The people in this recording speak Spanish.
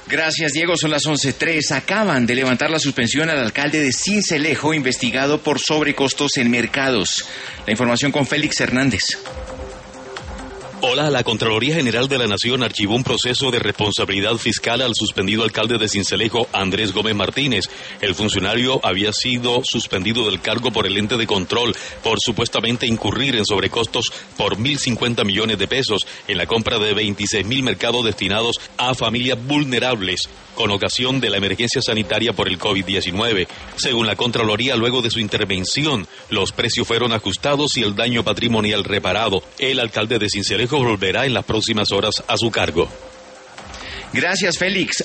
Gracias, Diego. Son las 11:03. Acaban de levantar la suspensión al alcalde de Sincelejo, investigado por sobrecostos en mercados. La información con Félix Hernández. Hola, la Contraloría General de la Nación archivó un proceso de responsabilidad fiscal al suspendido alcalde de Sincelejo, Andrés Gómez Martínez. El funcionario había sido suspendido del cargo por el ente de control por supuestamente incurrir en sobrecostos por 1.050 millones de pesos en la compra de 26.000 mercados destinados a familias vulnerables con ocasión de la emergencia sanitaria por el COVID-19. Según la Contraloría, luego de su intervención, los precios fueron ajustados y el daño patrimonial reparado. El alcalde de Sincelejo volverá en las próximas horas a su cargo. Gracias, Félix.